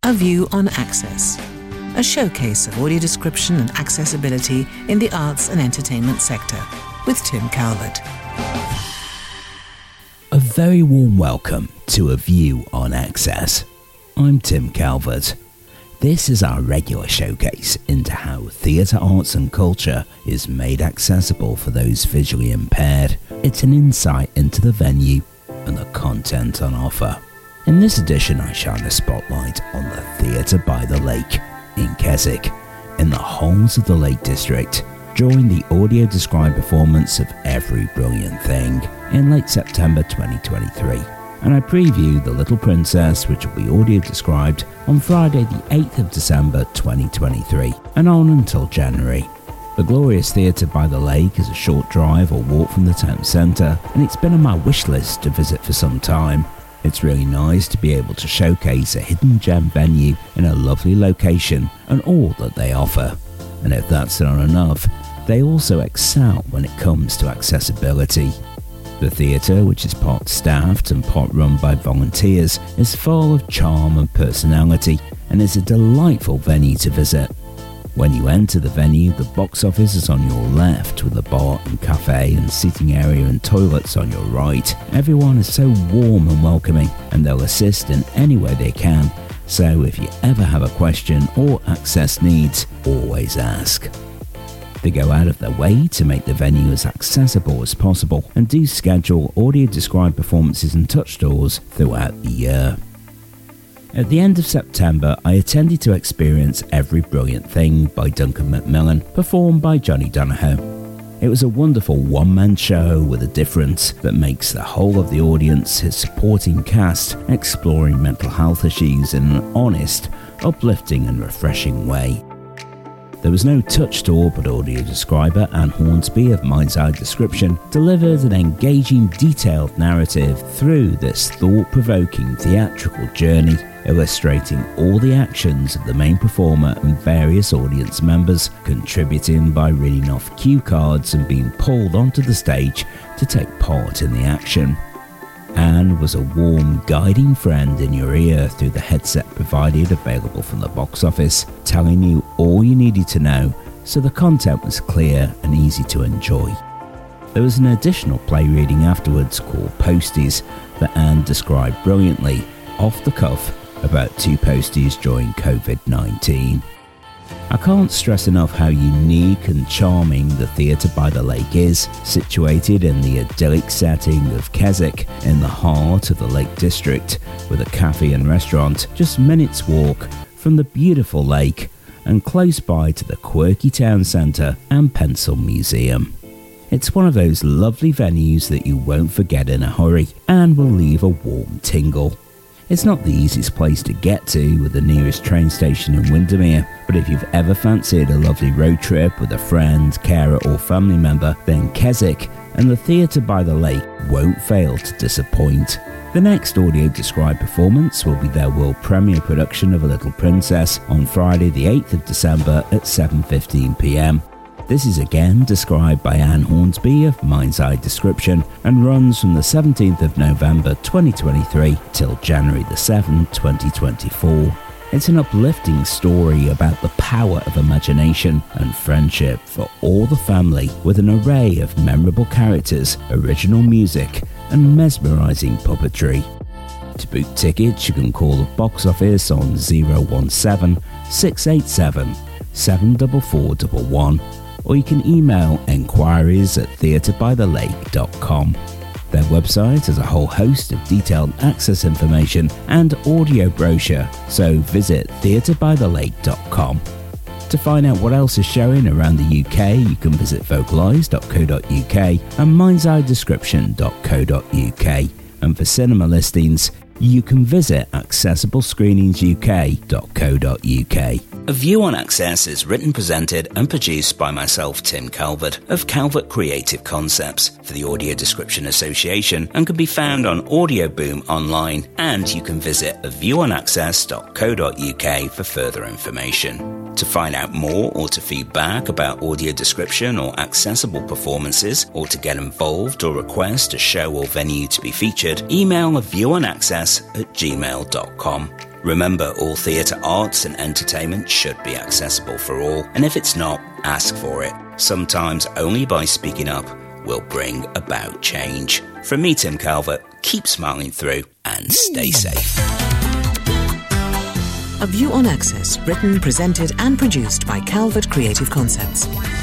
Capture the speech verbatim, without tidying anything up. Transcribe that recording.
A View on Access, a showcase of audio description and accessibility in the arts and entertainment sector, with Tim Calvert. A very warm welcome to A View on Access. I'm Tim Calvert. This is our regular showcase into how theatre arts and culture is made accessible for those visually impaired. It's an insight into the venue and the content on offer. In this edition, I shine a spotlight on the Theatre by the Lake in Keswick, in the Halls of the Lake District, during the audio described performance of Every Brilliant Thing in late September twenty twenty-three. And I preview The Little Princess, which will be audio described on Friday the eighth of December twenty twenty-three, and on until January. The glorious Theatre by the Lake is a short drive or walk from the town centre, and it's been on my wish list to visit for some time. It's really nice to be able to showcase a hidden gem venue in a lovely location and all that they offer. And if that's not enough, they also excel when it comes to accessibility. The theatre, which is part staffed and part run by volunteers, is full of charm and personality and is a delightful venue to visit. When you enter the venue, the box office is on your left with a bar and cafe and seating area and toilets on your right. Everyone is so warm and welcoming, and they'll assist in any way they can. So if you ever have a question or access needs, always ask. They go out of their way to make the venue as accessible as possible and do schedule audio described performances and touch doors throughout the year. At the end of September, I attended to experience Every Brilliant Thing by Duncan Macmillan, performed by Johnny Donahoe. It was a wonderful one-man show with a difference that makes the whole of the audience his supporting cast exploring mental health issues in an honest, uplifting and refreshing way. There was no touch door, but audio describer Anne Hornsby of Mind's Eye Description delivered an engaging, detailed narrative through this thought-provoking theatrical journey, illustrating all the actions of the main performer and various audience members, contributing by reading off cue cards and being pulled onto the stage to take part in the action. Anne was a warm, guiding friend in your ear through the headset provided available from the box office, telling you all you needed to know, so the content was clear and easy to enjoy. There was an additional play reading afterwards called Posties that Anne described brilliantly, off the cuff, about two posties during covid nineteen. I can't stress enough how unique and charming the Theatre by the Lake is, situated in the idyllic setting of Keswick in the heart of the Lake District, with a cafe and restaurant just minutes walk from the beautiful lake and close by to the quirky town centre and Pencil Museum. It's one of those lovely venues that you won't forget in a hurry and will leave a warm tingle. It's not the easiest place to get to with the nearest train station in Windermere, but if you've ever fancied a lovely road trip with a friend, carer or family member, then Keswick and the Theatre by the Lake won't fail to disappoint. The next audio described performance will be their world premiere production of A Little Princess on Friday the eighth of December at seven fifteen p m. This is again described by Anne Hornsby of Mind's Eye Description and runs from the seventeenth of November twenty twenty-three till January the seventh, twenty twenty-four. It's an uplifting story about the power of imagination and friendship for all the family, with an array of memorable characters, original music and mesmerising puppetry. To book tickets, you can call the box office on zero one seven, six eight seven, seven four four one one. Or you can email enquiries at theatre by the lake dot com. Their website has a whole host of detailed access information and audio brochure, so visit theatre by the lake dot com. To find out what else is showing around the U K, you can visit vocalise dot co dot U K and minds eye description dot co dot U K. And for cinema listings, you can visit accessible screenings U K dot co dot U K. A View on Access is written, presented and produced by myself, Tim Calvert, of Calvert Creative Concepts for the Audio Description Association, and can be found on Audio Boom online, and you can visit a view on access dot co dot U K for further information. To find out more or to feedback about audio description or accessible performances, or to get involved or request a show or venue to be featured, email a view on access at gmail dot com. Remember, all theatre arts and entertainment should be accessible for all, and if it's not, ask for it. Sometimes only by speaking up will bring about change. From me, Tim Calvert, keep smiling through and stay safe. A View on Access, written, presented and produced by Calvert Creative Concepts.